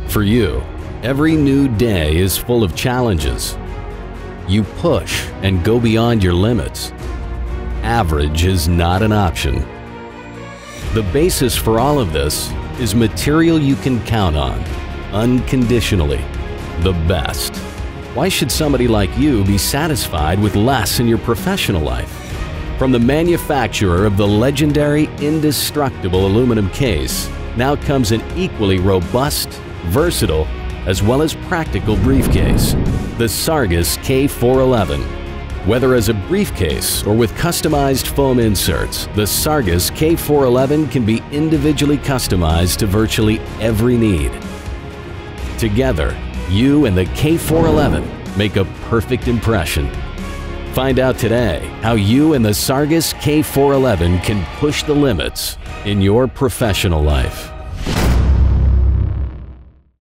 For you, every new day is full of challenges. You push and go beyond your limits. Average is not an option. The basis for all of this is material you can count on, unconditionally, the best. Why should somebody like you be satisfied with less in your professional life? From the manufacturer of the legendary indestructible aluminum case, now comes an equally robust, versatile, as well as practical briefcase, the Sargus K411. Whether as a briefcase or with customized foam inserts, the Sargus K411 can be individually customized to virtually every need. Together, you and the K411 make a perfect impression. Find out today how you and the Sargus K411 can push the limits in your professional life.